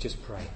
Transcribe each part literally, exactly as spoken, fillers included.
just pray.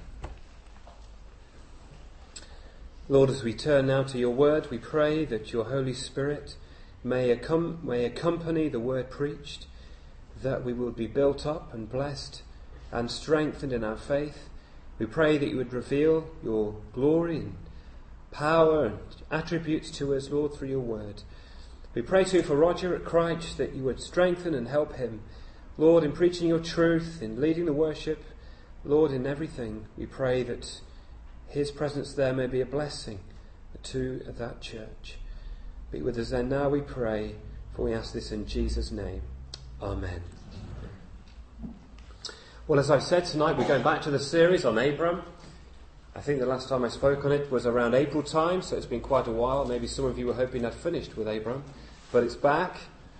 Lord, as we turn now to your word, we pray that your Holy Spirit may, accom- may accompany the word preached, that we will be built up and blessed and strengthened in our faith. We pray that you would reveal your glory and power and attributes to us, Lord, through your word. We pray too for Roger at Christ, that you would strengthen and help him, Lord, in preaching your truth, in leading the worship, Lord, in everything. We pray that his presence there may be a blessing to that church. Be with us then now, we pray, for we ask this in Jesus' name. Amen. Well, as I've said tonight, we're going back to the series on Abram. I think the last time I spoke on it was around April time, so it's been quite a while. Maybe some of you were hoping I'd finished with Abram, but it's back.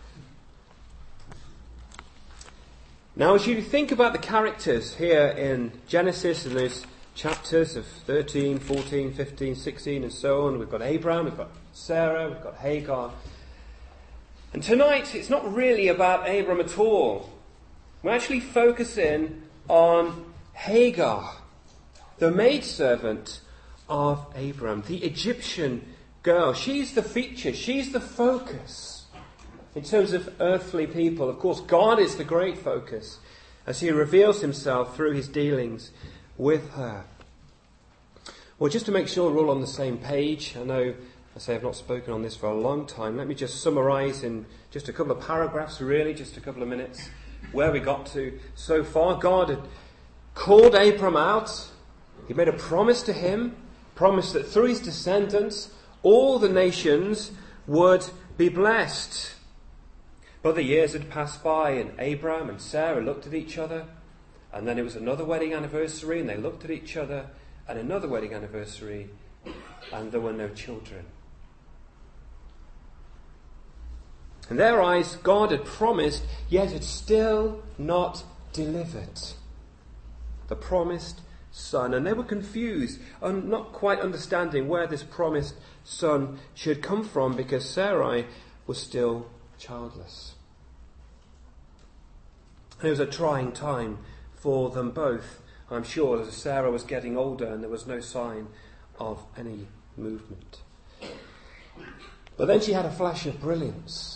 Now, as you think about the characters here in Genesis, in those chapters of thirteen, fourteen, fifteen, sixteen and so on, we've got Abraham, we've got Sarah, we've got Hagar. And tonight, it's not really about Abram at all. We're actually focusing on Hagar, the maidservant of Abram, the Egyptian girl. She's the feature, she's the focus in terms of earthly people. Of course, God is the great focus as he reveals himself through his dealings with her. Well, just to make sure we're all on the same page, I know I say I've not spoken on this for a long time. Let me just summarise in just a couple of paragraphs, really, just a couple of minutes, where we got to so far. God had called Abram out. He made a promise to him, promised that through his descendants, all the nations would be blessed. But the years had passed by, and Abram and Sarah looked at each other, and then it was another wedding anniversary, and they looked at each other, and another wedding anniversary, and there were no children. In their eyes, God had promised, yet had still not delivered the promised son. And they were confused and not quite understanding where this promised son should come from, because Sarai was still childless. And it was a trying time for them both, I'm sure, as Sarah was getting older and there was no sign of any movement. But then she had a flash of brilliance.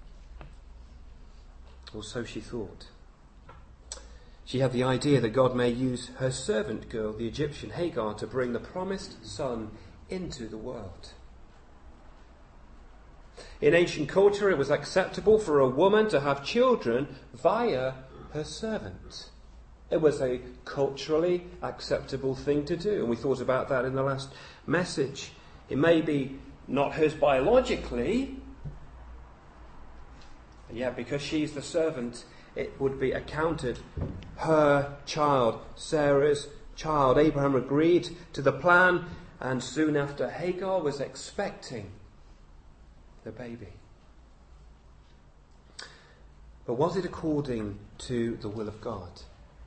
Or so she thought. She had the idea that God may use her servant girl, the Egyptian Hagar, to bring the promised son into the world. In ancient culture, it was acceptable for a woman to have children via her servant. It was a culturally acceptable thing to do, and we thought about that in the last message. It may be not hers biologically, and yet because she's the servant, it would be accounted her child, Sarah's child. Abraham agreed to the plan, and soon after, Hagar was expecting the baby. But was it according to the will of God?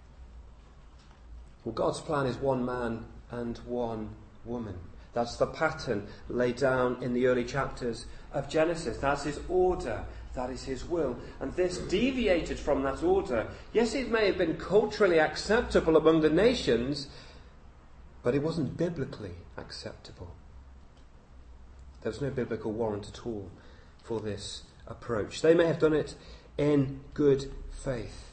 Well, God's plan is one man and one woman. That's the pattern laid down in the early chapters of Genesis. That's his order. That is his will. And this deviated from that order. Yes, it may have been culturally acceptable among the nations, but it wasn't biblically acceptable. There was no biblical warrant at all for this approach. They may have done it in good faith,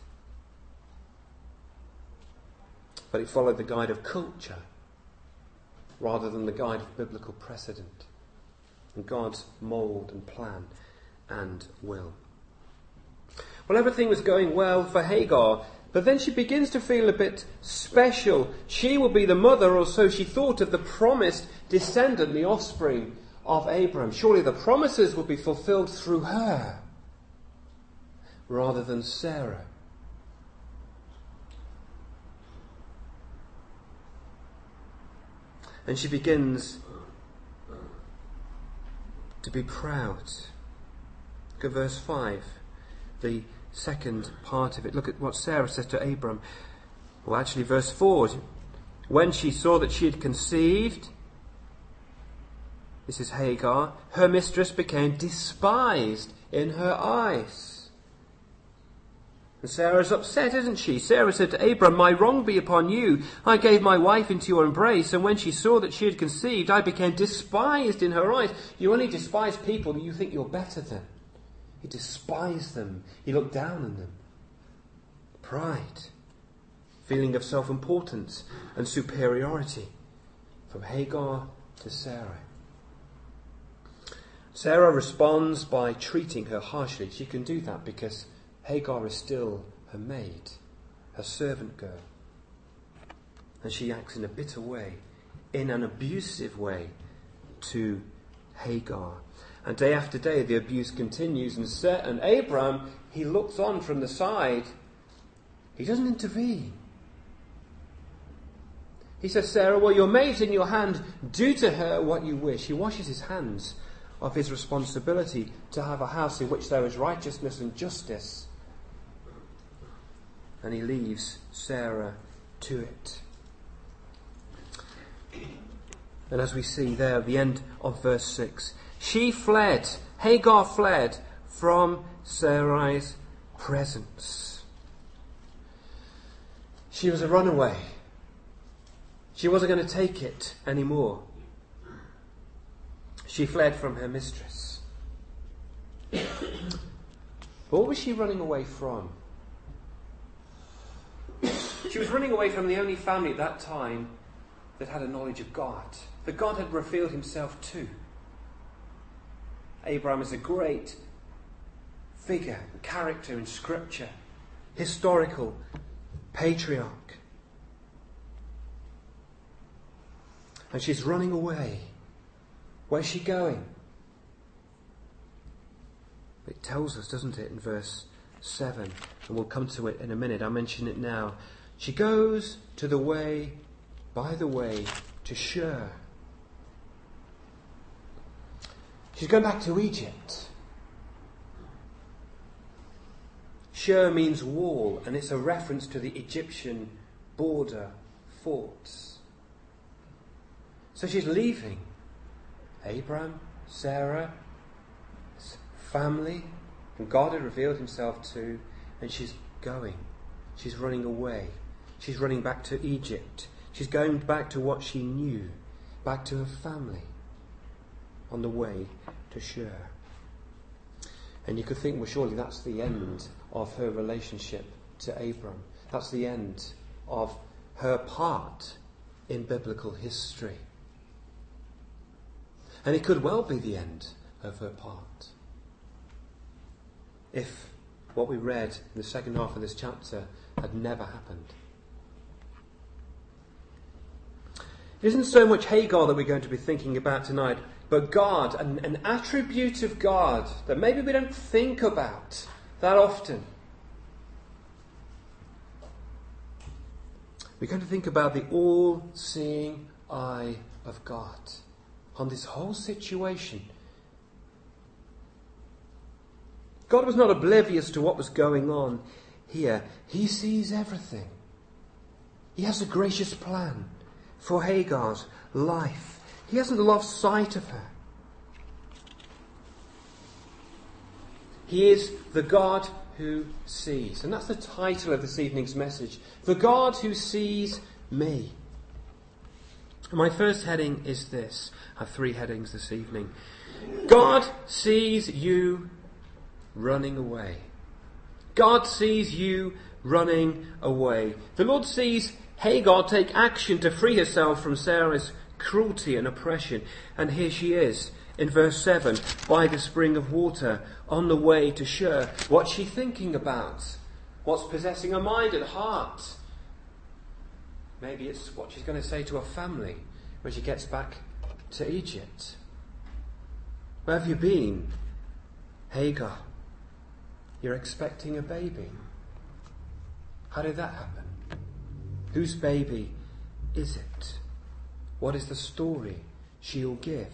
but it followed the guide of culture rather than the guide of biblical precedent and God's mould and plan and will. Well, everything was going well for Hagar, but then she begins to feel a bit special. She will be the mother, or so she thought, of the promised descendant, the offspring of Abraham. Surely the promises would be fulfilled through her rather than Sarah. And she begins to be proud. Look at verse five, the second part of it. Look at what Sarah says to Abram. Well, actually, verse four. When she saw that she had conceived, this is Hagar, her mistress became despised in her eyes. And Sarah's upset, isn't she? Sarah said to Abram, "My wrong be upon you. I gave my wife into your embrace, and when she saw that she had conceived, I became despised in her eyes." You only despise people that you think you're better than. He despised them. He looked down on them. Pride. Feeling of self-importance and superiority. From Hagar to Sarah. Sarah responds by treating her harshly. She can do that because Hagar is still her maid, her servant girl. And she acts in a bitter way, in an abusive way to Hagar. And day after day the abuse continues, and, Sarah, and Abram, he looks on from the side. He doesn't intervene. He says, "Sarah, well, your maid's in your hand. Do to her what you wish." He washes his hands of his responsibility to have a house in which there is righteousness and justice. And he leaves Sarah to it. And as we see there at the end of verse six, she fled, Hagar fled from Sarai's presence. She was a runaway. She wasn't going to take it anymore. She fled from her mistress. But what was she running away from? She was running away from the only family at that time that had a knowledge of God, that God had revealed himself to. Abraham is a great figure, character in Scripture, historical patriarch. And she's running away. Where's she going? It tells us, doesn't it, in verse seven. And we'll come to it in a minute. I'll mention it now. She goes to the way, by the way, to Shur. She's going back to Egypt. Shur means wall, and it's a reference to the Egyptian border forts. So she's leaving Abraham, Sarah, family, and God had revealed himself to, and she's going. She's running away. She's running back to Egypt. She's going back to what she knew, back to her family, on the way to Shur. And you could think, well, surely that's the end of her relationship to Abram. That's the end of her part in biblical history. And it could well be the end of her part. If what we read in the second half of this chapter had never happened. It isn't so much Hagar that we're going to be thinking about tonight, but God, an, an attribute of God that maybe we don't think about that often. We're going to think about the all-seeing eye of God on this whole situation. God was not oblivious to what was going on here. He sees everything. He has a gracious plan for Hagar's life. He hasn't lost sight of her. He is the God who sees. And that's the title of this evening's message. The God who sees me. My first heading is this. I have three headings this evening. God sees you running away. God sees you running away. The Lord sees Hagar take action to free herself from Sarah's cruelty and oppression. And here she is in verse seven, by the spring of water, on the way to Shur. What's she thinking about? What's possessing her mind and heart? Maybe it's what she's going to say to her family when she gets back to Egypt. Where have you been, Hagar? You're expecting a baby. How did that happen? Whose baby is it? What is the story she'll give?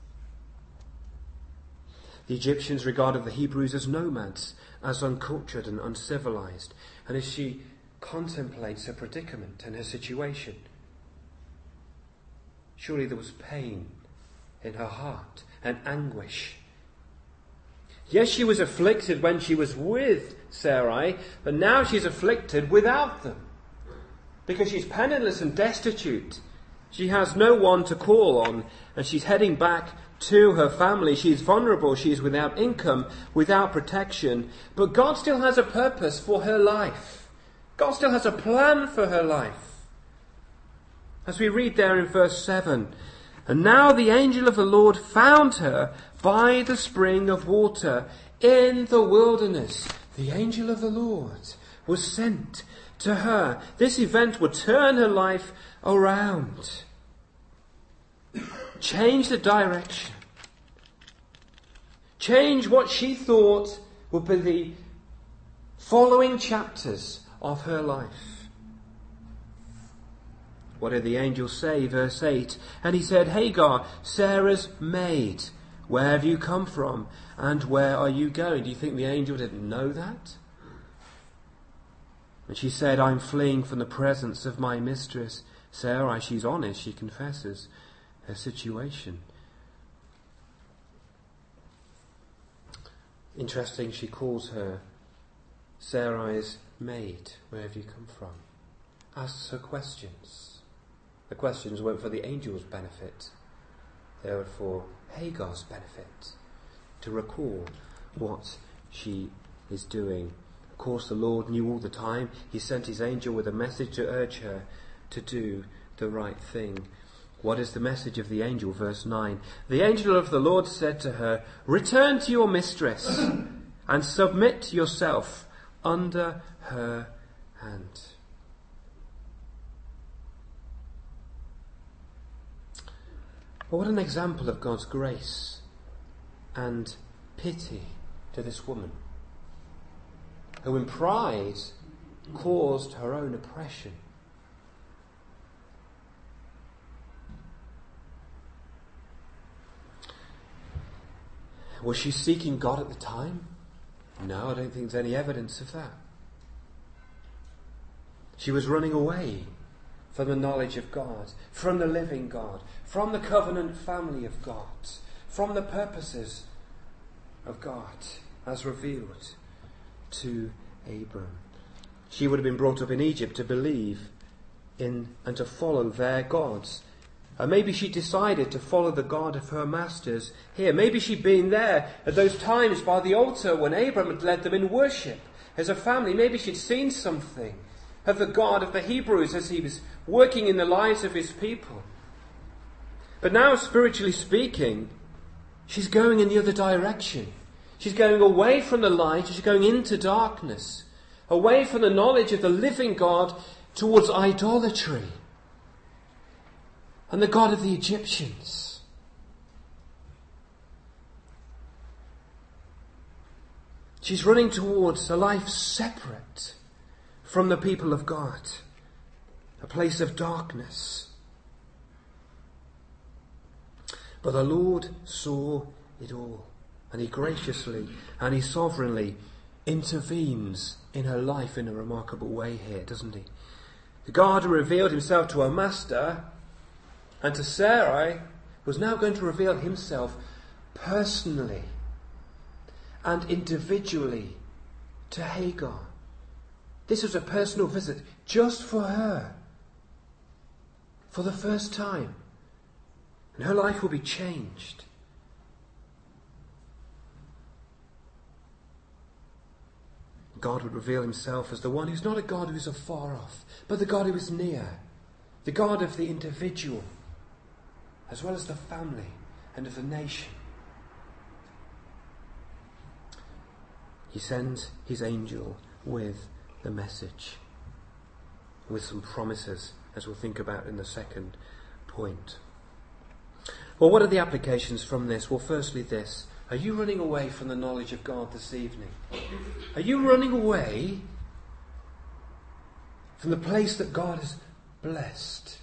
The Egyptians regarded the Hebrews as nomads, as uncultured and uncivilized. And as she contemplates her predicament and her situation, surely there was pain in her heart and anguish. Yes, she was afflicted when she was with Sarai, but now she's afflicted without them. Because she's penniless and destitute. She has no one to call on, and she's heading back to her family. She's vulnerable, she's without income, without protection. But God still has a purpose for her life. God still has a plan for her life. As we read there in verse seven, and now the angel of the Lord found her by the spring of water in the wilderness. The angel of the Lord was sent to her. This event would turn her life around. Change the direction. Change what she thought would be the following chapters of her life. What did the angel say? Verse eight. And he said, Hagar, Sarah's maid, where have you come from? And where are you going? Do you think the angel didn't know that? And she said, I'm fleeing from the presence of my mistress. Sarai, she's honest, she confesses her situation. Interesting, she calls her Sarai's maid. Where have you come from? Asks her questions. The questions weren't for the angel's benefit. They were for Hagar's benefit, to recall what she is doing. Of course, the Lord knew all the time. He sent his angel with a message to urge her to do the right thing. What is the message of the angel? Verse nine. The angel of the Lord said to her, return to your mistress and submit yourself under her hand. Well, what an example of God's grace and pity to this woman, who in pride caused her own oppression. Was she seeking God at the time? No, I don't think there's any evidence of that. She was running away from the knowledge of God, from the living God, from the covenant family of God, from the purposes of God as revealed to Abram. She would have been brought up in Egypt to believe in and to follow their gods. And maybe she decided to follow the God of her masters here. Maybe she'd been there at those times by the altar when Abram had led them in worship as a family. Maybe she'd seen something of the God of the Hebrews as he was working in the lives of his people. But now, spiritually speaking, she's going in the other direction. She's going away from the light, she's going into darkness, away from the knowledge of the living God towards idolatry and the God of the Egyptians. She's running towards a life separate from the people of God, a place of darkness. But the Lord saw it all, and he graciously and he sovereignly intervenes in her life in a remarkable way here, doesn't he? The God who revealed himself to her master and to Sarai was now going to reveal himself personally and individually to Hagar. This was a personal visit just for her, for the first time. And her life will be changed. God would reveal himself as the one who's not a God who is afar off, but the God who is near. The God of the individual, as well as the family and of the nation. He sends his angel with the message, with some promises, as we'll think about in the second point. Well, what are the applications from this? Well, firstly this. Are you running away from the knowledge of God this evening? Are you running away from the place that God has blessed?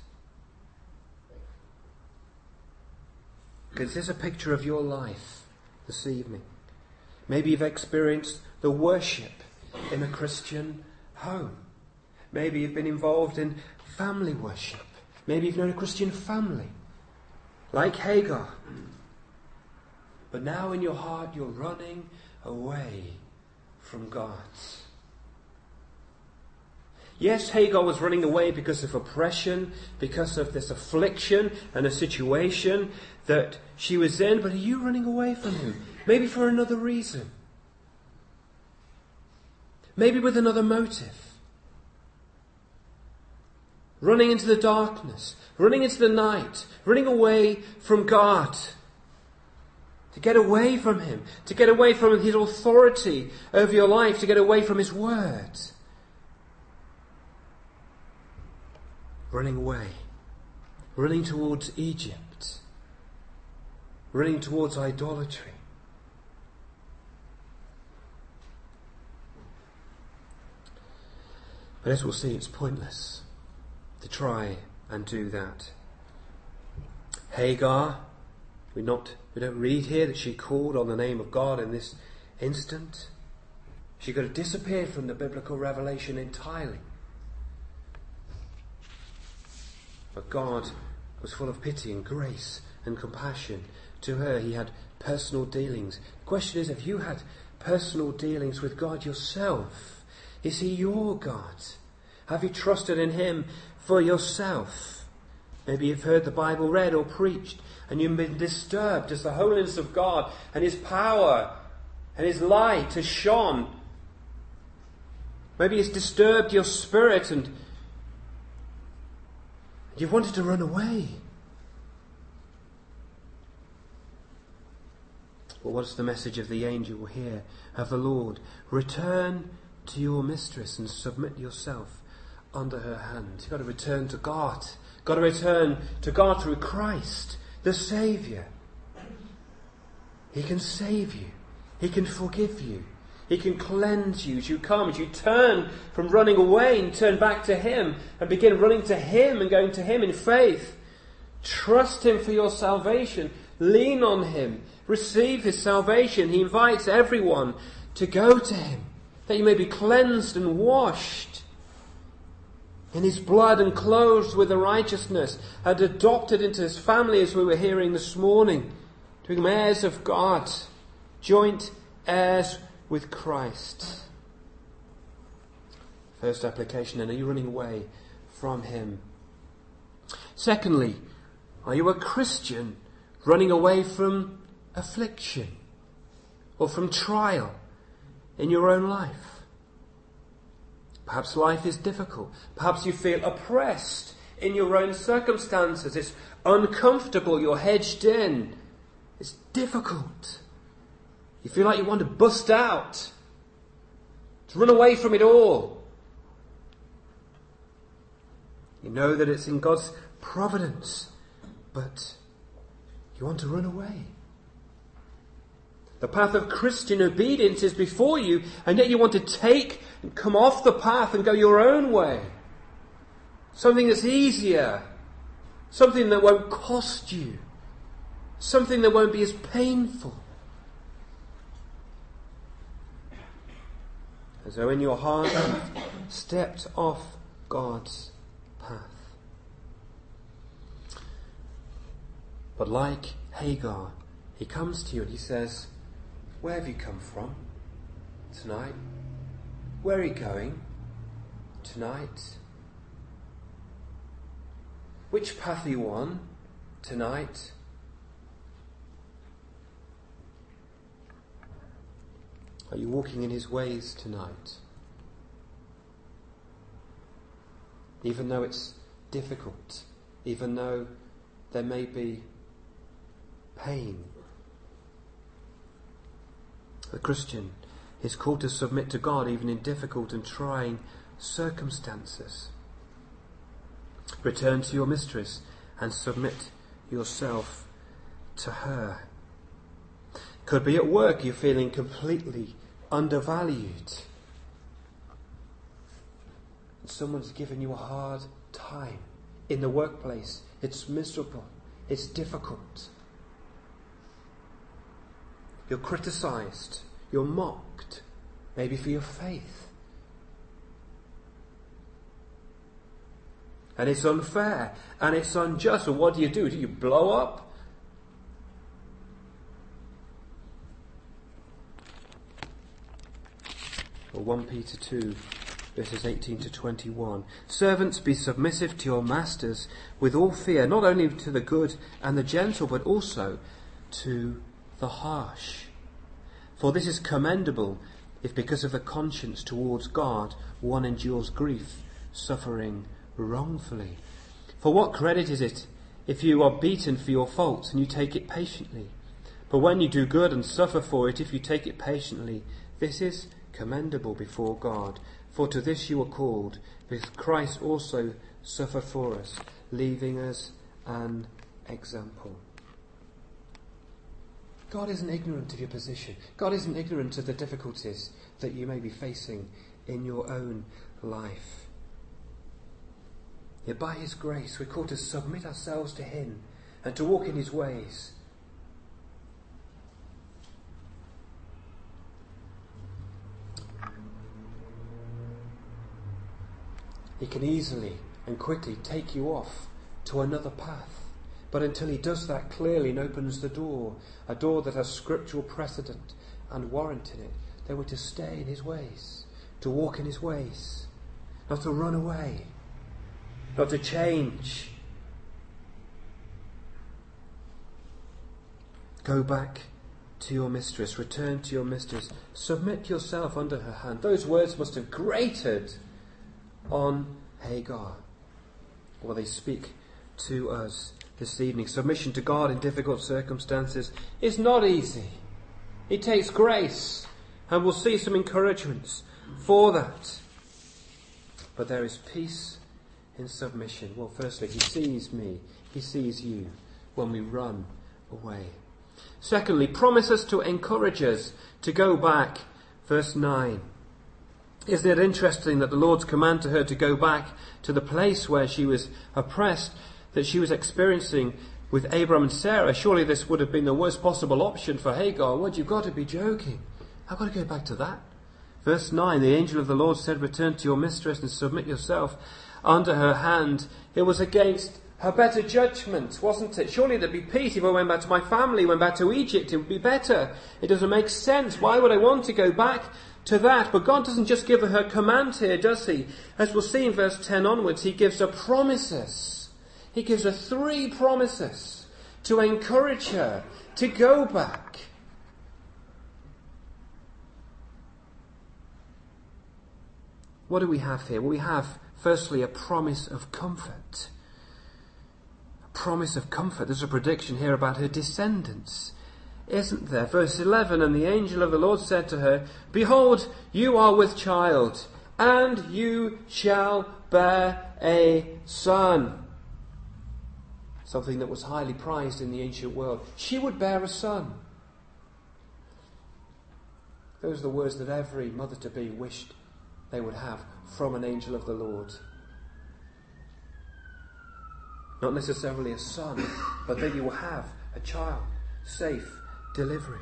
Because there's a picture of your life this evening. Maybe you've experienced the worship in a Christian home. Maybe you've been involved in family worship. Maybe you've known a Christian family, like Hagar. But now in your heart you're running away from God. Yes, Hagar was running away because of oppression, because of this affliction and a situation that she was in, but are you running away from him? Maybe for another reason. Maybe with another motive. Running into the darkness, running into the night, running away from God. To get away from him, to get away from his authority over your life, to get away from his word. Running away, running towards Egypt, running towards idolatry. But as we'll see, it's pointless to try and do that. Hagar, we not we don't read here that she called on the name of God in this instant. She could have disappeared from the biblical revelation entirely. But God was full of pity and grace and compassion. To her, he had personal dealings. The question is, have you had personal dealings with God yourself? Is he your God? Have you trusted in him for yourself? Maybe you've heard the Bible read or preached, and you've been disturbed as the holiness of God and his power and his light has shone. Maybe it's disturbed your spirit and you've wanted to run away. Well, what's the message of the angel here, of the Lord? Return to your mistress and submit yourself under her hand. You've got to return to God. You've got to return to God through Christ, the Saviour. He can save you. He can forgive you. He can cleanse you as you come, as you turn from running away and turn back to him and begin running to him and going to him in faith. Trust him for your salvation. Lean on him. Receive his salvation. He invites everyone to go to him, that you may be cleansed and washed in his blood and clothed with the righteousness and adopted into his family, as we were hearing this morning, to become heirs of God, joint heirs with Christ. First application, then, are you running away from him? Secondly, are you a Christian running away from affliction or from trial in your own life? Perhaps life is difficult. Perhaps you feel oppressed in your own circumstances. It's uncomfortable. You're hedged in. It's difficult. You feel like you want to bust out, to run away from it all. You know that it's in God's providence, but you want to run away. The path of Christian obedience is before you, and yet you want to take and come off the path and go your own way. Something that's easier. Something that won't cost you. Something that won't be as painful. As though in your heart you've stepped off God's path. But like Hagar, he comes to you and he says, where have you come from tonight? Where are you going tonight? Which path are you on tonight? Are you walking in his ways tonight? Even though it's difficult, even though there may be pain. The Christian is called to submit to God even in difficult and trying circumstances. Return to your mistress and submit yourself to her. Could be at work you're feeling completely undervalued. And someone's given you a hard time in the workplace. It's miserable. It's difficult. You're criticised. You're mocked. Maybe for your faith. And it's unfair. And it's unjust. So what do you do? Do you blow up? or First Peter two, verses eighteen to twenty-one. Servants, be submissive to your masters with all fear, not only to the good and the gentle, but also to the harsh. For this is commendable, if because of the conscience towards God one endures grief, suffering wrongfully. For what credit is it if you are beaten for your faults and you take it patiently? But when you do good and suffer for it, if you take it patiently, this is commendable before God. For to this you are called, because Christ also suffered for us, leaving us an example. God isn't ignorant of your position. God isn't ignorant of the difficulties that you may be facing in your own life. Yet by his grace we're called to submit ourselves to him and to walk in his ways. He can easily and quickly take you off to another path. But until he does that clearly and opens the door, a door that has scriptural precedent and warrant in it, then we're to stay in his ways, to walk in his ways, not to run away, not to change. Go back to your mistress, return to your mistress, submit yourself under her hand. Those words must have grated on Hagar. Well, they speak to us this evening. Submission to God in difficult circumstances is not easy. It takes grace, and we'll see some encouragements for that. But there is peace in submission. Well, firstly, he sees me, he sees you when we run away. Secondly, promises to encourage us to go back. Verse nine. Isn't it interesting that the Lord's command to her to go back to the place where she was oppressed, that she was experiencing with Abram and Sarah? Surely this would have been the worst possible option for Hagar. What, you've got to be joking. I've got to go back to that. Verse nine, the angel of the Lord said, return to your mistress and submit yourself under her hand. It was against her better judgment, wasn't it? Surely there'd be peace if I went back to my family, went back to Egypt, it would be better. It doesn't make sense. Why would I want to go back to that? But God doesn't just give her her command here, does he? As we'll see in verse ten onwards, he gives her promises. He gives her three promises to encourage her to go back. What do we have here? Well, we have, firstly, a promise of comfort. A promise of comfort. There's a prediction here about her descendants, isn't there? Verse eleven, and the angel of the Lord said to her, behold, you are with child, and you shall bear a son. Something that was highly prized in the ancient world. She would bear a son. Those are the words that every mother-to-be wished they would have from an angel of the Lord. Not necessarily a son, but that you will have a child. Safe delivery.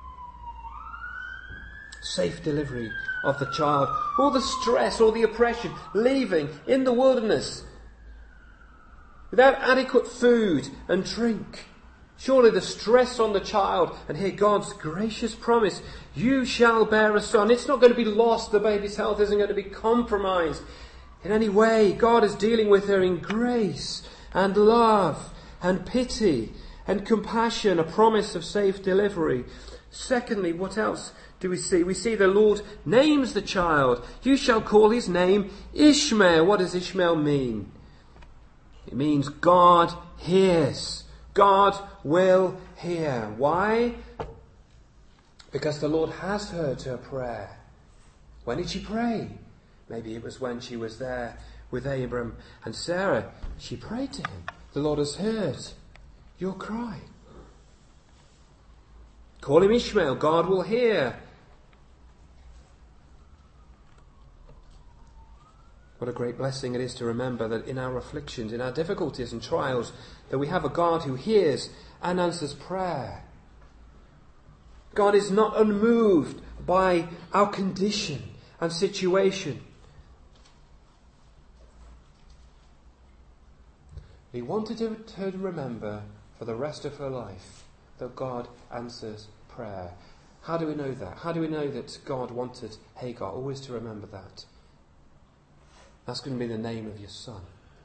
Safe delivery of the child. All the stress, all the oppression, leaving in the wilderness without adequate food and drink. Surely the stress on the child, and here God's gracious promise, you shall bear a son. It's not going to be lost. The baby's health isn't going to be compromised in any way. God is dealing with her in grace and love and pity and compassion, a promise of safe delivery. Secondly, what else do we see? We see the Lord names the child. You shall call his name Ishmael. What does Ishmael mean? It means God hears. God will hear. Why? Because the Lord has heard her prayer. When did she pray? Maybe it was when she was there with Abram and Sarah. She prayed to him. The Lord has heard your cry. Call him Ishmael. God will hear. What a great blessing it is to remember that in our afflictions, in our difficulties and trials, that we have a God who hears and answers prayer. God is not unmoved by our condition and situation. He wanted her to remember for the rest of her life that God answers prayer. How do we know that? How do we know that God wanted Hagar always to remember that? That's going to be the name of your son.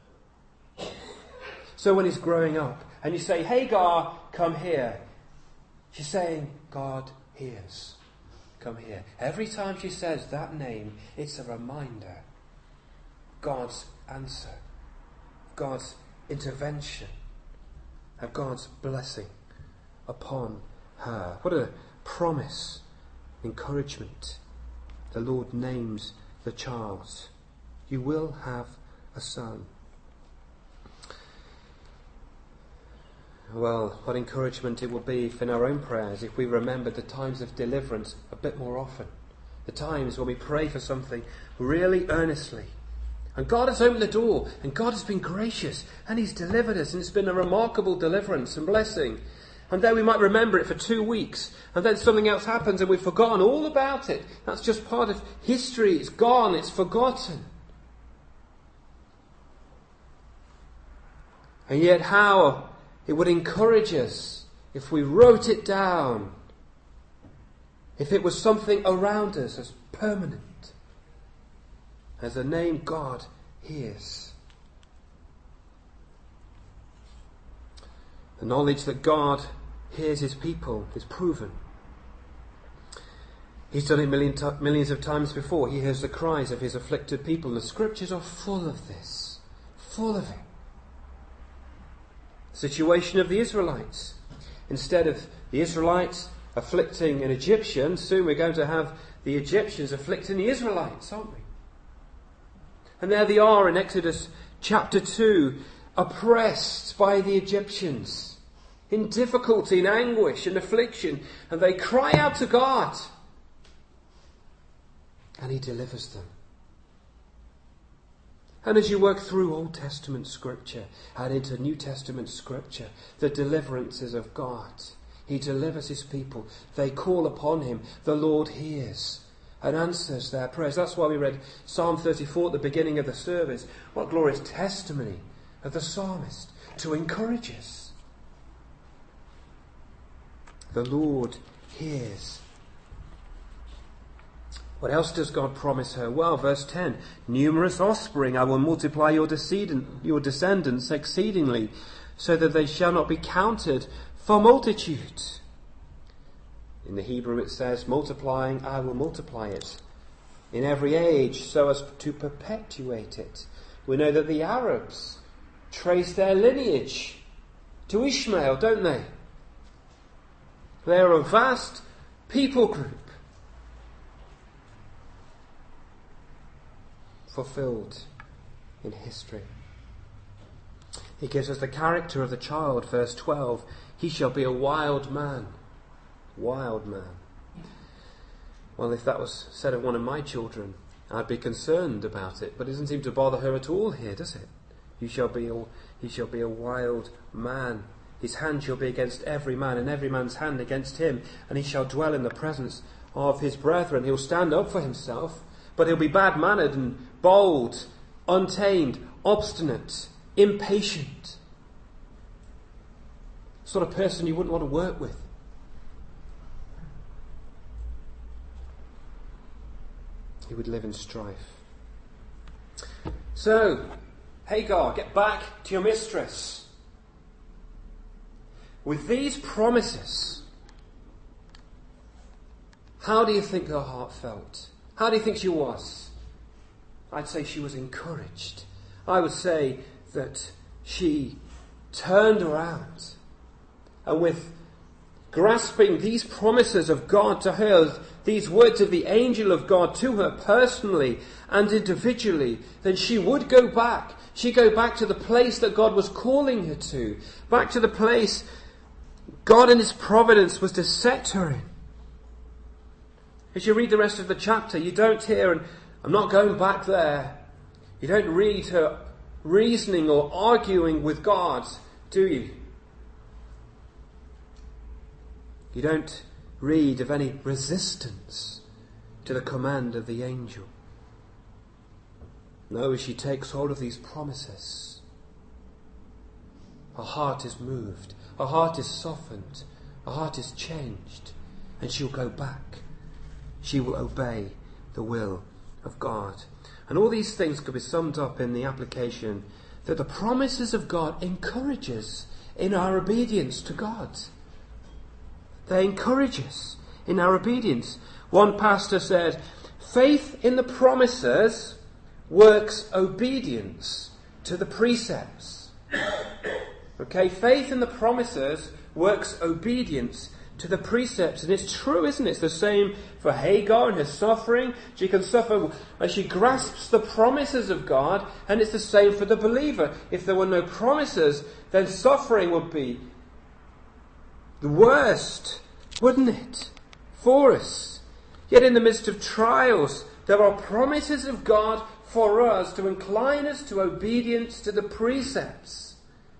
So when he's growing up and you say, Hagar, come here, she's saying, God hears. Come here. Every time she says that name, it's a reminder. God's answer. God's intervention. Of God's blessing upon her. What a promise, encouragement. The Lord names the child. You will have a son. Well, what encouragement it will be if in our own prayers, if we remember the times of deliverance a bit more often. The times when we pray for something really earnestly. And God has opened the door, and God has been gracious, and He's delivered us, and it's been a remarkable deliverance and blessing. And then we might remember it for two weeks, and then something else happens, and we've forgotten all about it. That's just part of history. It's gone. It's forgotten. And yet how it would encourage us if we wrote it down, if it was something around us as permanent, as a name God hears. The knowledge that God hears His people is proven. He's done it million t- millions of times before. He hears the cries of His afflicted people. The Scriptures are full of this, full of it. Situation of the Israelites. Instead of the Israelites afflicting an Egyptian, soon we're going to have the Egyptians afflicting the Israelites, aren't we? And there they are in Exodus chapter two, oppressed by the Egyptians, in difficulty, in anguish and affliction, and they cry out to God, and He delivers them. And as you work through Old Testament scripture and into New Testament scripture, the deliverances of God, He delivers His people. They call upon Him. The Lord hears and answers their prayers. That's why we read Psalm thirty-four at the beginning of the service. What glorious testimony of the psalmist to encourage us. The Lord hears. What else does God promise her? Well, verse ten, numerous offspring, I will multiply your descendant, your descendants exceedingly, so that they shall not be counted for multitude. In the Hebrew it says, multiplying, I will multiply it in every age, so as to perpetuate it. We know that the Arabs trace their lineage to Ishmael, don't they? They're a vast people group. Fulfilled in history. He gives us the character of the child, verse twelve. He shall be a wild man. Wild man. Well, if that was said of one of my children, I'd be concerned about it, but it doesn't seem to bother her at all here, does it? He shall be a, he shall be a wild man. His hand shall be against every man, and every man's hand against him, and he shall dwell in the presence of his brethren. He'll stand up for himself, but he'll be bad-mannered and bold, untamed, obstinate, impatient. Sort of person you wouldn't want to work with. He would live in strife. So, Hagar, get back to your mistress. With these promises, how do you think her heart felt? How do you think she was? I'd say she was encouraged. I would say that she turned around and with grasping these promises of God to her, these words of the angel of God to her personally and individually, then she would go back. She'd go back to the place that God was calling her to. Back to the place God in His providence was to set her in. As you read the rest of the chapter, you don't hear, and I'm not going back there. You don't read her reasoning or arguing with God, do you? You don't read of any resistance to the command of the angel. No, she takes hold of these promises. Her heart is moved. Her heart is softened. Her heart is changed. and she'll go back. She will obey the will of God. And all these things could be summed up in the application that the promises of God encourage us in our obedience to God. They encourage us in our obedience. One pastor said, faith in the promises works obedience to the precepts. Okay, faith in the promises works obedience to the precepts. And it's true, isn't it? It's the same for Hagar and her suffering. She can suffer as she grasps the promises of God, and it's the same for the believer. If there were no promises, then suffering would be the worst, wouldn't it, for us? Yet in the midst of trials, there are promises of God for us to incline us to obedience to the precepts.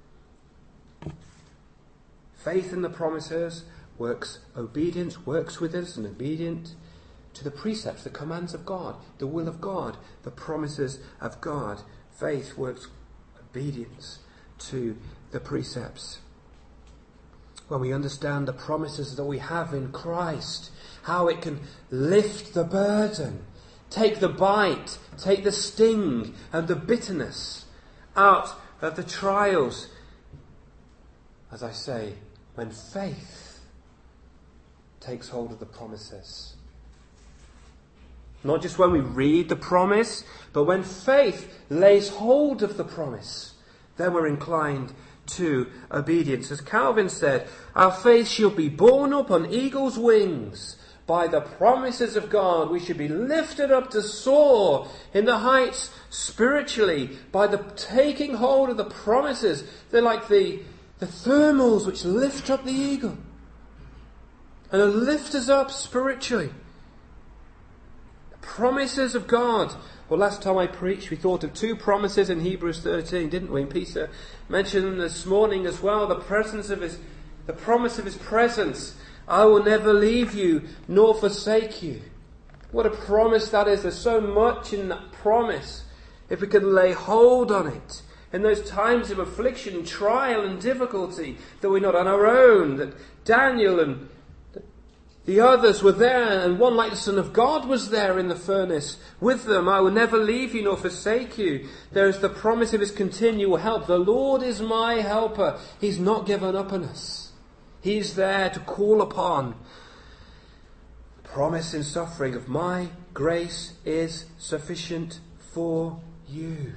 Faith in the promises works obedience, works with us and obedient to the precepts, the commands of God, the will of God, the promises of God. Faith works obedience to the precepts. When we understand the promises that we have in Christ, how it can lift the burden, take the bite, take the sting and the bitterness out of the trials. As I say, when faith takes hold of the promises. Not just when we read the promise, but when faith lays hold of the promise, then we're inclined to obedience. As Calvin said, our faith shall be borne up on eagle's wings. By the promises of God, we should be lifted up to soar in the heights spiritually by the taking hold of the promises. They're like the, the thermals which lift up the eagle and lift us up spiritually. The promises of God. Well, last time I preached, we thought of two promises in Hebrews thirteen, didn't we? And Peter mentioned them this morning as well. The presence of his, the promise of his presence. I will never leave you nor forsake you. What a promise that is. There's so much in that promise. If we can lay hold on it in those times of affliction, trial and difficulty, that we're not on our own, that Daniel and the others were there, and one like the Son of God was there in the furnace with them. I will never leave you nor forsake you. There is the promise of his continual help. The Lord is my helper. He's not given up on us. He's there to call upon. Promise in suffering of my grace is sufficient for you.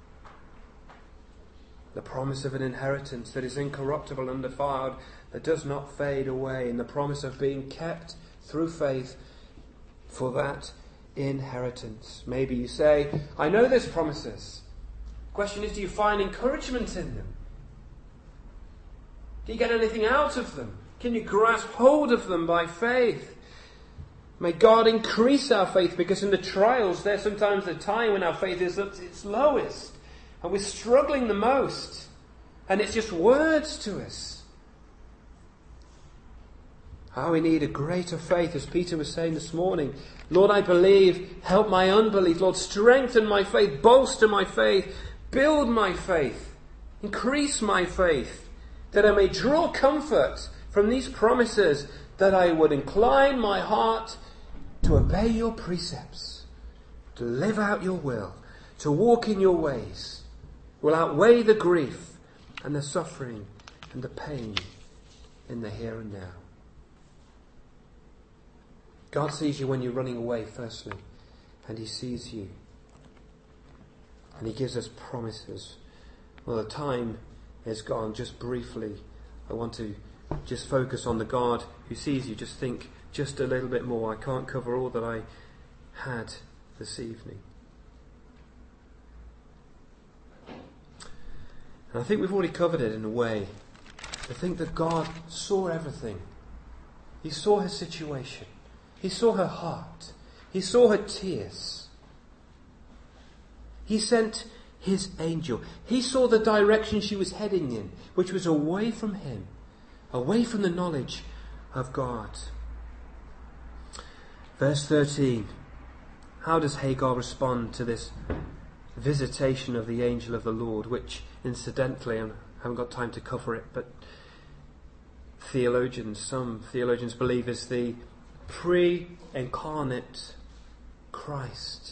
The promise of an inheritance that is incorruptible and undefiled, that does not fade away, and the promise of being kept through faith for that inheritance. Maybe you say, I know these promises. The question is, do you find encouragement in them? Do you get anything out of them? Can you grasp hold of them by faith? May God increase our faith, because in the trials, there's sometimes a time when our faith is at its lowest, and we're struggling the most, and it's just words to us. How we need a greater faith, as Peter was saying this morning. Lord, I believe, help my unbelief. Lord, strengthen my faith, bolster my faith, build my faith, increase my faith, that I may draw comfort from these promises, that I would incline my heart to obey your precepts, to live out your will, to walk in your ways, will outweigh the grief and the suffering and the pain in the here and now. God sees you when you're running away, firstly, and he sees you. And he gives us promises. Well, the time is gone. Just briefly, I want to just focus on the God who sees you. Just think just a little bit more. I can't cover all that I had this evening. And I think we've already covered it in a way. I think that God saw everything. He saw her situation. He saw her heart. He saw her tears. He sent his angel. He saw the direction she was heading in, which was away from him, away from the knowledge of God. Verse thirteen. How does Hagar respond to this visitation of the angel of the Lord, which incidentally, I haven't got time to cover it, but theologians, some theologians believe is the pre-incarnate Christ.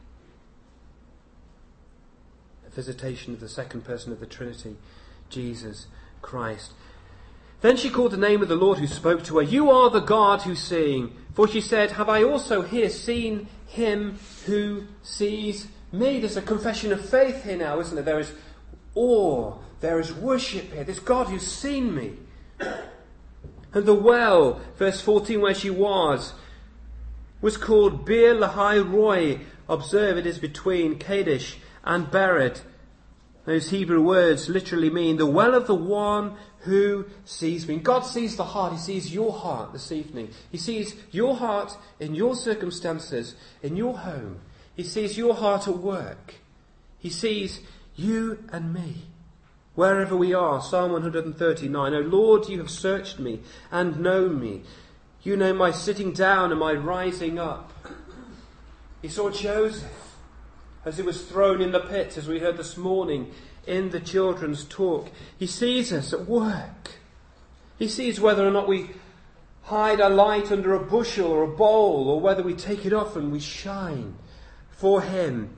A visitation of the second person of the Trinity, Jesus Christ. Then she called the name of the Lord who spoke to her. You are the God who's seeing. For she said, have I also here seen him who sees me? There's a confession of faith here now, isn't there? There is awe. There is worship here. This God who's seen me. And the well, verse fourteen, where she was, was called Bir Lahai Roi. Observe, it is between Kadesh and Bered. Those Hebrew words literally mean the well of the one who sees me. And God sees the heart. He sees your heart this evening. He sees your heart in your circumstances, in your home. He sees your heart at work. He sees you and me, wherever we are. Psalm one thirty-nine. O Lord, you have searched me and known me. You know my sitting down and my rising up. He saw Joseph as he was thrown in the pit, as we heard this morning in the children's talk. He sees us at work. He sees whether or not we hide our light under a bushel or a bowl, or whether we take it off and we shine for him.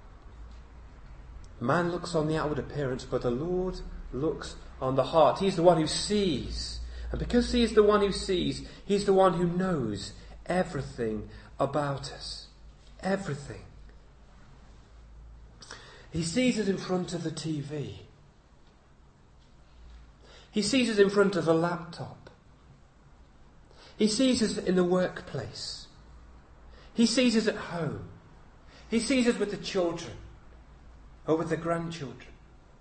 Man looks on the outward appearance, but the Lord looks on the heart. He's the one who sees. And because he is the one who sees, he's the one who knows everything about us. Everything. He sees us in front of the T V. He sees us in front of a laptop. He sees us in the workplace. He sees us at home. He sees us with the children or with the grandchildren.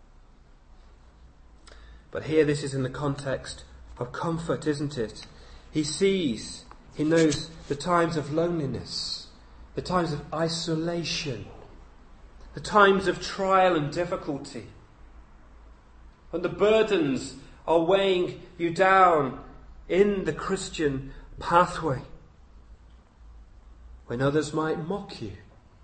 But here this is in the context of comfort, isn't it? He sees, he knows the times of loneliness, the times of isolation, the times of trial and difficulty. When the burdens are weighing you down in the Christian pathway. When others might mock you.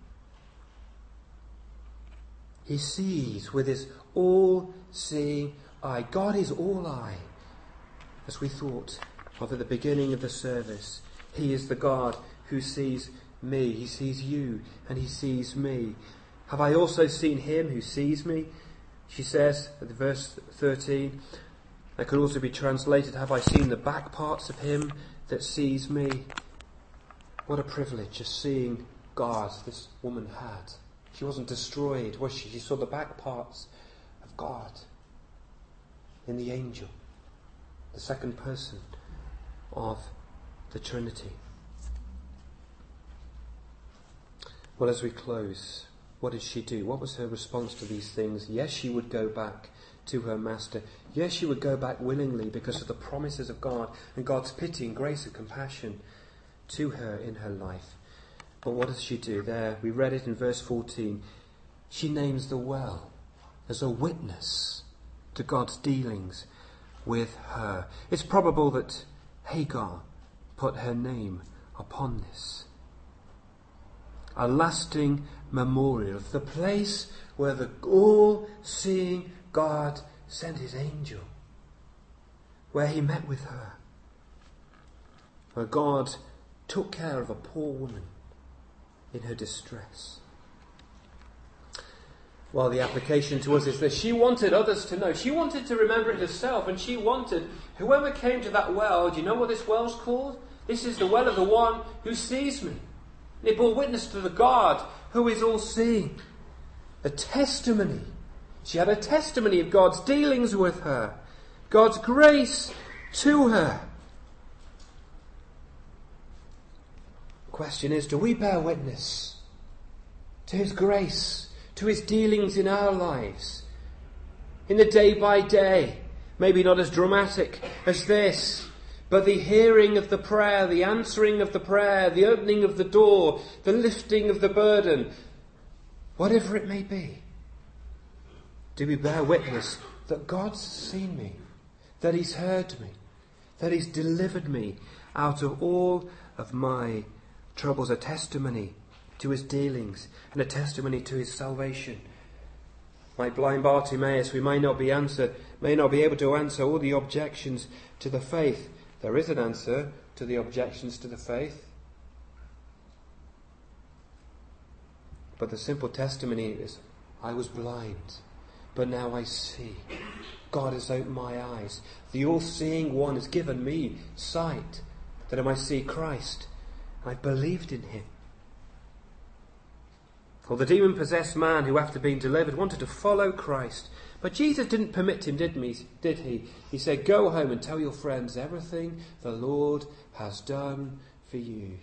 He sees with his all-seeing eye. God is all-eye. As we thought of at the beginning of the service. He is the God who sees me. He sees you and he sees me. Have I also seen him who sees me? She says at verse thirteen. That could also be translated, have I seen the back parts of him that sees me? What a privilege, just seeing God this woman had. She wasn't destroyed, was she? She saw the back parts of God in the angel, the second person of the Trinity. Well, as we close, what did she do? What was her response to these things? Yes, she would go back to her master. Yes, she would go back willingly because of the promises of God and God's pity and grace and compassion to her in her life. But what does she do? There, we read it in verse fourteen. She names the well as a witness to God's dealings with her. It's probable that Hagar put her name upon this. A lasting memorial of the place where the all-seeing God sent his angel, where he met with her, where God took care of a poor woman in her distress. Well, the application to us is this. She wanted others to know. She wanted to remember it herself, and she wanted whoever came to that well, do you know what this well's called? This is the well of the one who sees me. And it bore witness to the God who is all-seeing. A testimony. She had a testimony of God's dealings with her. God's grace to her. The question is, do we bear witness to his grace, to his dealings in our lives? In the day by day, maybe not as dramatic as this, but the hearing of the prayer, the answering of the prayer, the opening of the door, the lifting of the burden, whatever it may be. Do we bear witness that God's seen me, that he's heard me, that he's delivered me out of all of my troubles? A testimony to his dealings and a testimony to his salvation. Like blind Bartimaeus, we may not be answer, may not be able to answer all the objections to the faith. There is an answer to the objections to the faith. But the simple testimony is, I was blind, but now I see. God has opened my eyes. The all-seeing one has given me sight, that I might see Christ. I believed in him. Or the demon-possessed man who, after being delivered, wanted to follow Christ. But Jesus didn't permit him, did he? Did he? He said, go home and tell your friends everything the Lord has done for you.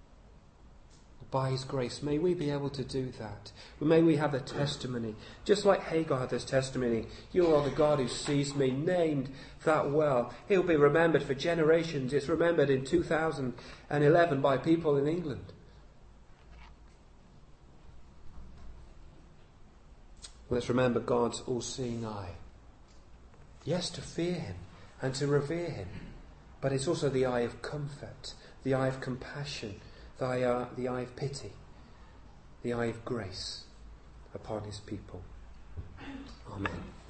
By his grace, may we be able to do that. May we have a testimony. Just like Hagar had this testimony. You are the God who sees me, named that well. He'll be remembered for generations. It's remembered in two thousand eleven by people in England. Let's remember God's all-seeing eye. Yes, to fear him and to revere him. But it's also the eye of comfort, the eye of compassion, the eye, uh, the eye of pity, the eye of grace upon his people. Amen.